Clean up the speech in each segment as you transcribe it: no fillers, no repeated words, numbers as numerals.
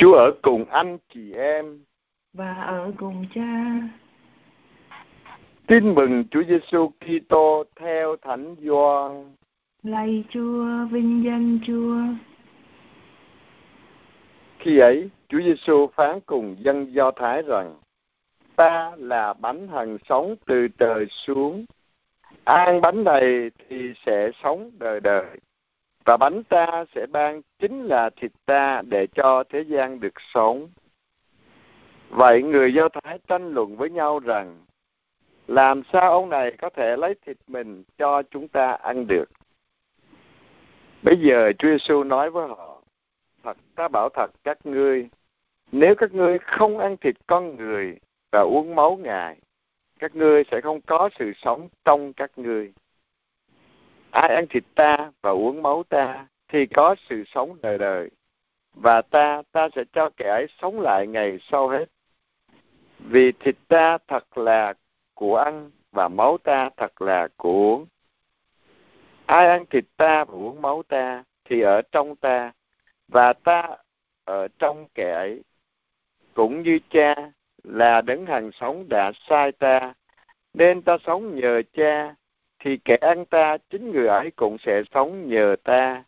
Chúa ở cùng anh chị em và ở cùng Cha. Tin mừng Chúa Giêsu Kitô theo Thánh Gioan. Lạy Chúa, vinh danh Chúa. Khi ấy, Chúa Giêsu phán cùng dân Do Thái rằng: Ta là bánh hằng sống từ trời xuống. Ai ăn bánh này thì sẽ sống đời đời. Và bánh ta sẽ ban chính là thịt ta để cho thế gian được sống. Vậy người Do Thái tranh luận với nhau rằng: Làm sao ông này có thể lấy thịt mình cho chúng ta ăn được? Bây giờ Chúa Giêsu nói với họ: Thật ta bảo thật các ngươi, nếu các ngươi không ăn thịt con người và uống máu Ngài, các ngươi sẽ không có sự sống trong các ngươi. Ai ăn thịt ta và uống máu ta thì có sự sống đời đời, và ta sẽ cho kẻ ấy sống lại ngày sau hết. Vì thịt ta thật là của ăn và máu ta thật là của uống. Ai ăn thịt ta và uống máu ta thì ở trong ta, và ta ở trong kẻ ấy. Cũng như Cha là đấng hằng sống đã sai ta, nên ta sống nhờ Cha, thì kẻ ăn ta chính người ấy cũng sẽ sống nhờ ta.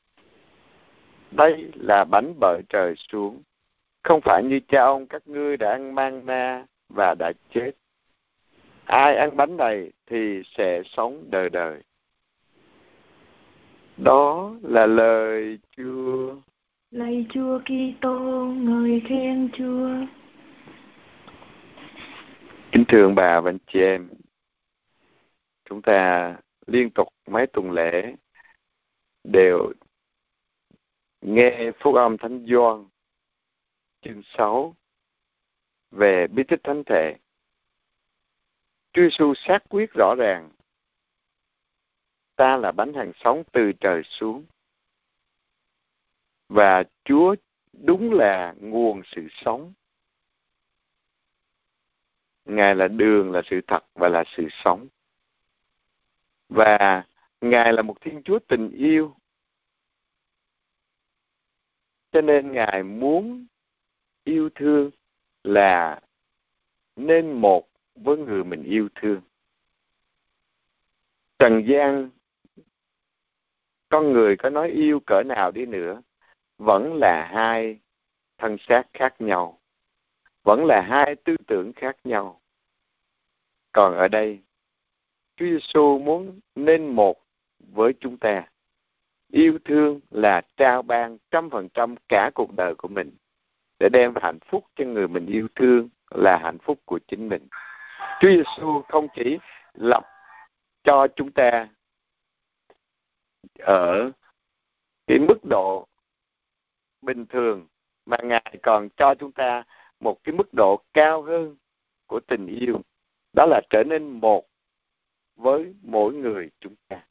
Đây là bánh bởi trời xuống, không phải như cha ông các ngươi đã ăn man-na và đã chết. Ai ăn bánh này thì sẽ sống đời đời. Đó là lời Chúa. Lạy Chúa Kitô, ngợi khen Chúa. Kính thưa ông bà và anh chị em, chúng ta liên tục mấy tuần lễ đều nghe phúc âm Thánh Gioan chương 6 về bí tích thánh thể. Chúa Giêsu xác quyết rõ ràng: ta là bánh hằng sống từ trời xuống. Và Chúa đúng là nguồn sự sống. Ngài là đường, là sự thật và là sự sống. Và Ngài là một Thiên Chúa tình yêu. Cho nên Ngài muốn yêu thương là nên một với người mình yêu thương. Trần gian, con người có nói yêu cỡ nào đi nữa, vẫn là hai thân xác khác nhau, vẫn là hai tư tưởng khác nhau. Còn ở đây, Chúa Giêsu muốn nên một với chúng ta. Yêu thương là trao ban 100% cả cuộc đời của mình để đem hạnh phúc cho người mình yêu thương, là hạnh phúc của chính mình. Chúa Giêsu không chỉ lập cho chúng ta ở cái mức độ bình thường, mà Ngài còn cho chúng ta một cái mức độ cao hơn của tình yêu. Đó là trở nên một với mỗi người chúng ta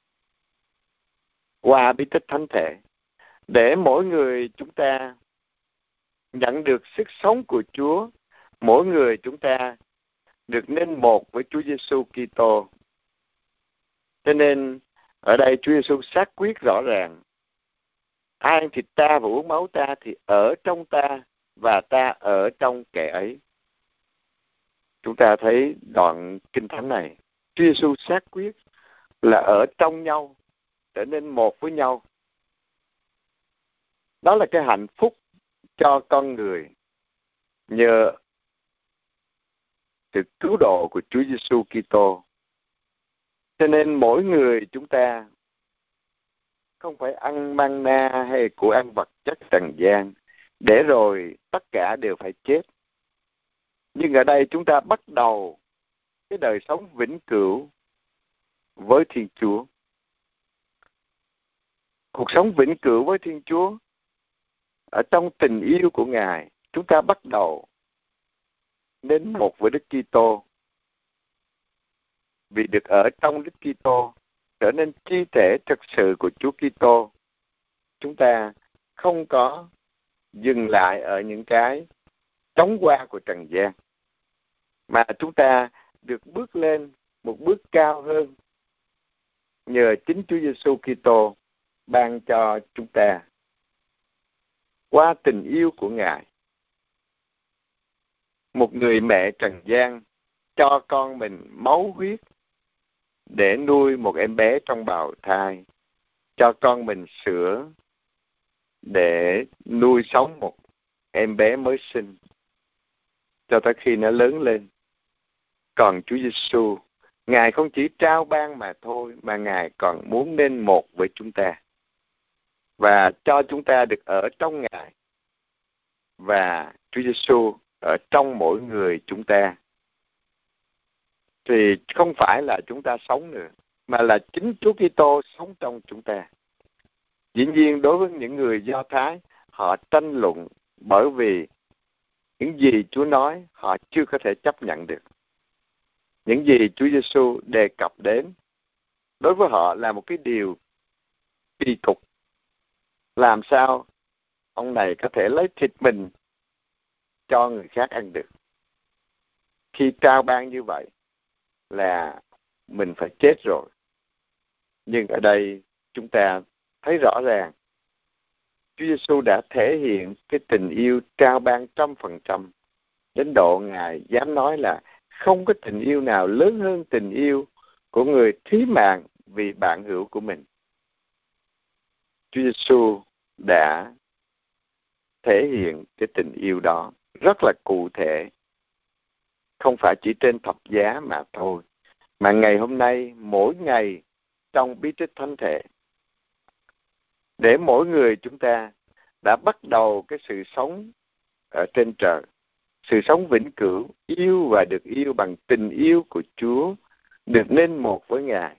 qua bí tích thánh thể, để mỗi người chúng ta nhận được sức sống của Chúa. Mỗi người chúng ta được nên một với Chúa Giêsu Kitô. Cho nên ở đây Chúa Giêsu xác quyết rõ ràng: ai ăn thịt ta và uống máu ta thì ở trong ta, và ta ở trong kẻ ấy. Chúng ta thấy đoạn kinh thánh này, Chúa Giêsu xác quyết là ở trong nhau, trở nên một với nhau. Đó là cái hạnh phúc cho con người nhờ sự cứu độ của Chúa Giêsu Kitô. Cho nên mỗi người chúng ta không phải ăn man-na hay của ăn vật chất trần gian, để rồi tất cả đều phải chết. Nhưng ở đây chúng ta bắt đầu cái đời sống vĩnh cửu với Thiên Chúa. Cuộc sống vĩnh cửu với Thiên Chúa ở trong tình yêu của Ngài, chúng ta bắt đầu đến một với Đức Kitô. Vì được ở trong Đức Kitô, trở nên chi thể thực sự của Chúa Kitô, chúng ta không có dừng lại ở những cái chóng qua của trần gian, mà chúng ta được bước lên một bước cao hơn nhờ chính Chúa Giêsu Kitô ban cho chúng ta. qua tình yêu của Ngài. Một người mẹ trần gian cho con mình máu huyết để nuôi một em bé trong bào thai, cho con mình sữa để nuôi sống một em bé mới sinh cho tới khi nó lớn lên. Còn Chúa Giêsu, Ngài không chỉ trao ban mà thôi, mà Ngài còn muốn nên một với chúng ta và cho chúng ta được ở trong Ngài, và Chúa Giêsu ở trong mỗi người chúng ta. Thì không phải là chúng ta sống nữa, mà là chính Chúa Kitô sống trong chúng ta. Dĩ nhiên đối với những người Do Thái, họ tranh luận bởi vì những gì Chúa nói họ chưa có thể chấp nhận được. Những gì Chúa Giêsu đề cập đến đối với họ là một cái điều kỳ cục. Làm sao ông này có thể lấy thịt mình cho người khác ăn được? Khi trao ban như vậy là mình phải chết rồi. Nhưng ở đây chúng ta thấy rõ ràng Chúa Giêsu đã thể hiện cái tình yêu trao ban 100%, đến độ Ngài dám nói là không có tình yêu nào lớn hơn tình yêu của người thí mạng vì bạn hữu của mình. Chúa Giêsu đã thể hiện cái tình yêu đó rất là cụ thể, không phải chỉ trên thập giá mà thôi, mà ngày hôm nay, mỗi ngày trong bí tích thánh thể, để mỗi người chúng ta đã bắt đầu cái sự sống ở trên trời, sự sống vĩnh cửu, yêu và được yêu bằng tình yêu của Chúa, được nên một với Ngài.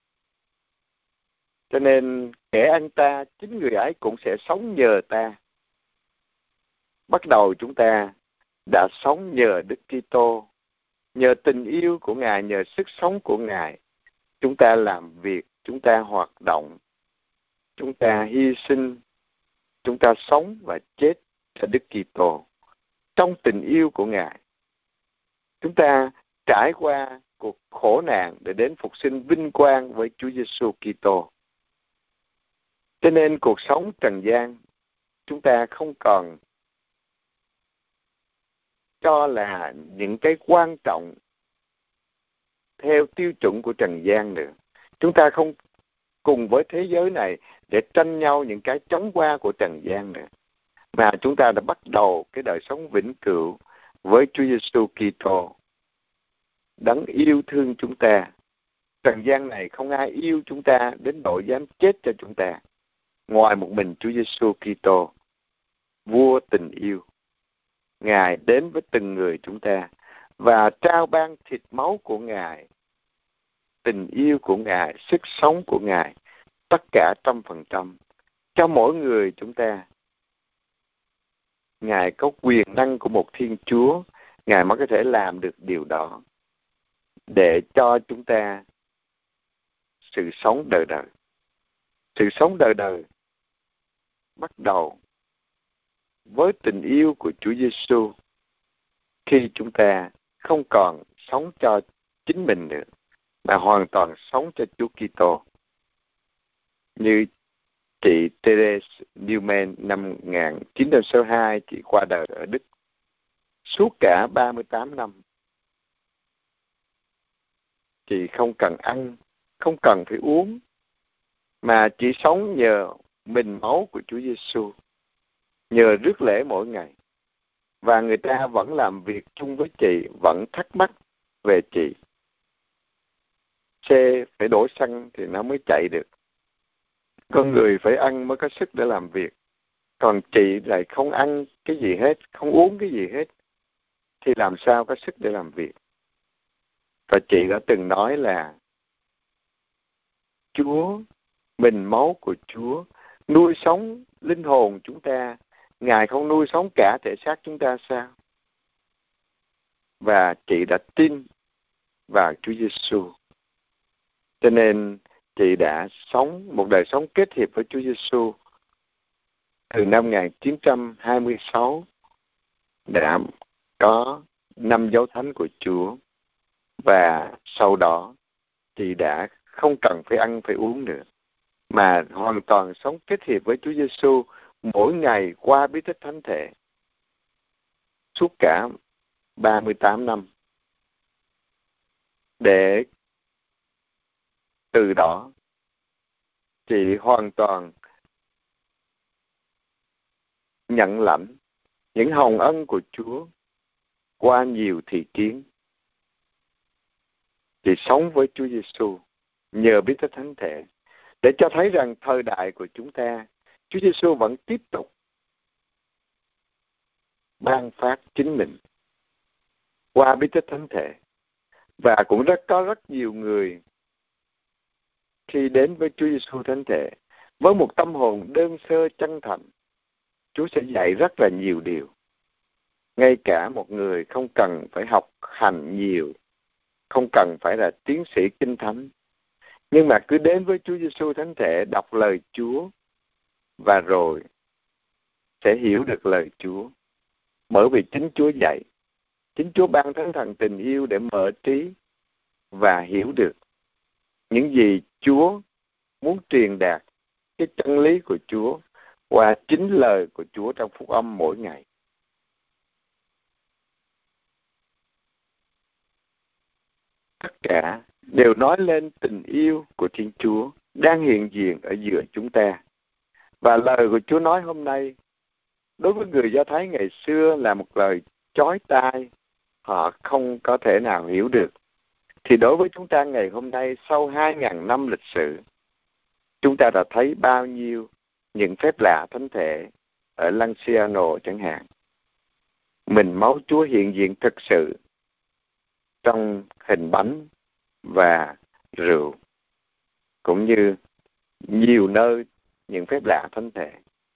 Cho nên kẻ ăn ta, chính người ấy cũng sẽ sống nhờ ta. Bắt đầu chúng ta đã sống nhờ Đức Kitô, nhờ tình yêu của Ngài, nhờ sức sống của Ngài. Chúng ta làm việc, chúng ta hoạt động, chúng ta hy sinh, chúng ta sống và chết cho Đức Kitô trong tình yêu của Ngài. Chúng ta trải qua cuộc khổ nạn để đến phục sinh vinh quang với Chúa Giêsu Kitô. Cho nên cuộc sống trần gian chúng ta không còn cho là những cái quan trọng theo tiêu chuẩn của trần gian nữa. Chúng ta không cùng với thế giới này để tranh nhau những cái chóng qua của trần gian nữa, mà chúng ta đã bắt đầu cái đời sống vĩnh cửu với Chúa Giêsu Kitô, đấng yêu thương chúng ta. Trần gian này không ai yêu chúng ta đến độ dám chết cho chúng ta, ngoài một mình Chúa Giêsu Kitô, vua tình yêu. Ngài đến với từng người chúng ta và trao ban thịt máu của Ngài, tình yêu của Ngài, sức sống của Ngài, tất cả 100% cho mỗi người chúng ta. Ngài có quyền năng của một Thiên Chúa, Ngài mới có thể làm được điều đó, để cho chúng ta sự sống đời đời. Sự sống đời đời bắt đầu với tình yêu của Chúa Giêsu, khi chúng ta không còn sống cho chính mình nữa, mà hoàn toàn sống cho Chúa Kitô. Như chị Therese Newman năm 1962, chị qua đời ở Đức, suốt cả 38 năm. Chị không cần ăn, không cần phải uống, mà chỉ sống nhờ mình máu của Chúa Giêsu, nhờ rước lễ mỗi ngày. Và người ta vẫn làm việc chung với chị, vẫn thắc mắc về chị. Xe phải đổ xăng thì nó mới chạy được. Con người phải ăn mới có sức để làm việc. Còn chị lại không ăn cái gì hết, không uống cái gì hết, thì làm sao có sức để làm việc. Và chị đã từng nói là Chúa, mình máu của Chúa nuôi sống linh hồn chúng ta, Ngài không nuôi sống cả thể xác chúng ta sao? Và chị đã tin vào Chúa Giêsu. Cho nên chị đã sống một đời sống kết hiệp với Chúa Giêsu từ năm 1926, đã có 5 dấu thánh của Chúa, và sau đó chị đã không cần phải ăn phải uống nữa, mà hoàn toàn sống kết hiệp với Chúa Giêsu mỗi ngày qua bí tích thánh thể suốt cả 38 năm, để từ đó chị hoàn toàn nhận lãnh những hồng ân của Chúa qua nhiều thị kiến. Chị sống với Chúa Giêsu nhờ bí tích thánh thể, để cho thấy rằng thời đại của chúng ta, Chúa Giêsu vẫn tiếp tục ban phát chính mình qua bí tích thánh thể. Và cũng có rất nhiều người khi đến với Chúa Giêsu thánh thể với một tâm hồn đơn sơ chân thành, Chúa sẽ dạy rất là nhiều điều. Ngay cả một người không cần phải học hành nhiều, không cần phải là tiến sĩ kinh thánh, nhưng mà cứ đến với Chúa Giêsu thánh thể, đọc lời Chúa và rồi sẽ hiểu được lời Chúa. Bởi vì chính Chúa dạy, chính Chúa ban Thánh Thần tình yêu để mở trí và hiểu được những gì Chúa muốn truyền đạt, cái chân lý của Chúa qua chính lời của Chúa trong phúc âm mỗi ngày. Tất cả đều nói lên tình yêu của Thiên Chúa đang hiện diện ở giữa chúng ta. Và lời của Chúa nói hôm nay, đối với người Do Thái ngày xưa là một lời chói tai, họ không có thể nào hiểu được. Thì đối với chúng ta ngày hôm nay, sau 2.000 năm lịch sử, chúng ta đã thấy bao nhiêu những phép lạ thánh thể ở Lanciano chẳng hạn. Mình máu Chúa hiện diện thực sự trong hình bánh và rượu, cũng như nhiều nơi những phép lạ thánh thể.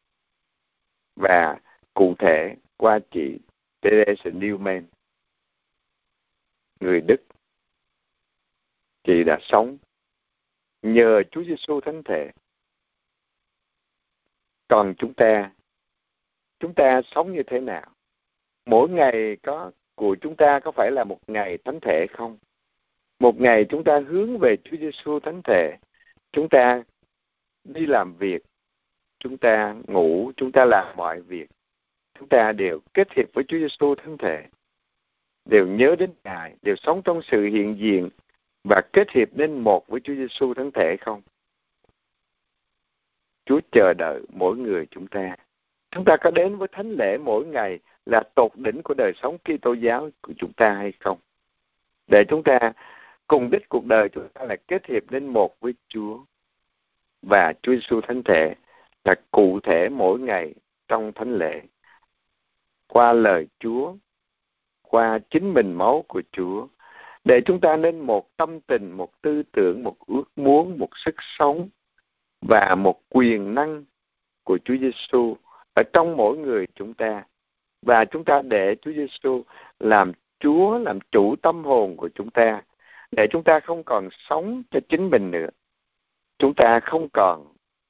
Và cụ thể qua chị Therese Newman, người Đức, chị đã sống nhờ Chúa Giêsu thánh thể. Còn chúng ta sống như thế nào? Mỗi ngày của chúng ta có phải là một ngày thánh thể không? Một ngày chúng ta hướng về Chúa Giêsu thánh thể, chúng ta đi làm việc, chúng ta ngủ, chúng ta làm mọi việc, chúng ta đều kết hiệp với Chúa Giêsu thánh thể, đều nhớ đến Ngài, đều sống trong sự hiện diện và kết hiệp nên một với Chúa Giêsu thánh thể không? Chúa chờ đợi mỗi người chúng ta. Chúng ta có đến với thánh lễ mỗi ngày là tột đỉnh của đời sống Kitô giáo của chúng ta hay không? Để chúng ta cùng đích cuộc đời chúng ta là kết hiệp nên một với Chúa. Và Chúa Giêsu thánh thể là cụ thể mỗi ngày trong thánh lễ. Qua lời Chúa, qua chính mình máu của Chúa, để chúng ta nên một tâm tình, một tư tưởng, một ước muốn, một sức sống và một quyền năng của Chúa Giêsu ở trong mỗi người chúng ta. Và chúng ta để Chúa Giêsu làm Chúa, làm chủ tâm hồn của chúng ta, để chúng ta không còn sống cho chính mình nữa. Chúng ta không còn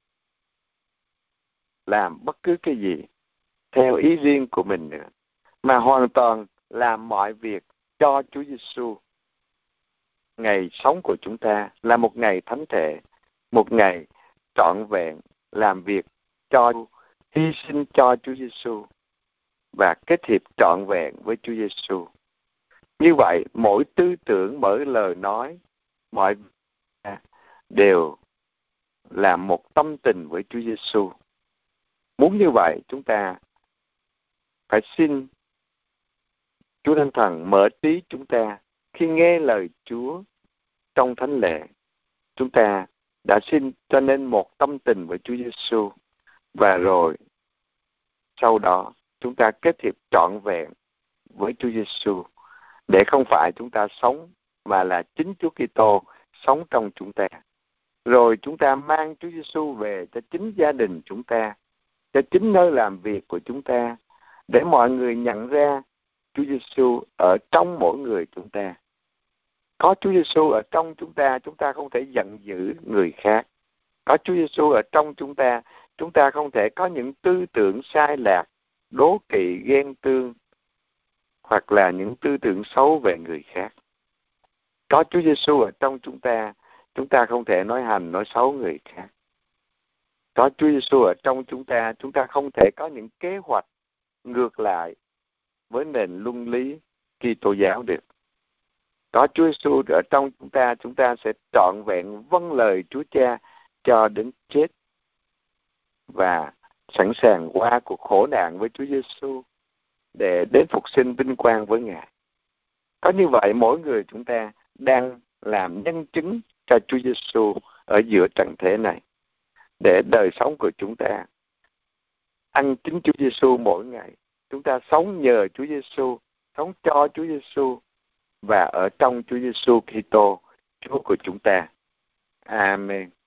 làm bất cứ cái gì theo ý riêng của mình nữa, mà hoàn toàn làm mọi việc cho Chúa Giêsu. Ngày sống của chúng ta là một ngày thánh thể, một ngày trọn vẹn làm việc cho, hy sinh cho Chúa Giêsu và kết hiệp trọn vẹn với Chúa Giêsu. Như vậy, mỗi tư tưởng, mỗi lời nói, mọi đều là một tâm tình với Chúa Giêsu. Muốn như vậy, chúng ta phải xin Chúa Thánh Thần mở trí chúng ta khi nghe lời Chúa trong thánh lễ. Chúng ta đã xin cho nên một tâm tình với Chúa Giêsu, và rồi sau đó chúng ta kết hiệp trọn vẹn với Chúa Giêsu, để không phải chúng ta sống mà là chính Chúa Kitô sống trong chúng ta. Rồi chúng ta mang Chúa Giêsu về cho chính gia đình chúng ta, cho chính nơi làm việc của chúng ta, để mọi người nhận ra Chúa Giêsu ở trong mỗi người chúng ta. Có Chúa Giêsu ở trong chúng ta không thể giận dữ người khác. Có Chúa Giêsu ở trong chúng ta không thể có những tư tưởng sai lạc, đố kỵ, ghen tương, hoặc là những tư tưởng xấu về người khác. Có Chúa Giêsu ở trong chúng ta không thể nói hành, nói xấu người khác. Có Chúa Giêsu ở trong chúng ta không thể có những kế hoạch ngược lại với nền luân lý Kitô giáo được. Có Chúa Giêsu ở trong chúng ta sẽ trọn vẹn vâng lời Chúa Cha cho đến chết và sẵn sàng qua cuộc khổ nạn với Chúa Giêsu để đến phục sinh vinh quang với Ngài. Có như vậy, mỗi người chúng ta đang làm nhân chứng cho Chúa Giêsu ở giữa trần thế này, để đời sống của chúng ta ăn chính Chúa Giêsu mỗi ngày. Chúng ta sống nhờ Chúa Giêsu, sống cho Chúa Giêsu và ở trong Chúa Giêsu Kitô, Chúa của chúng ta. Amen.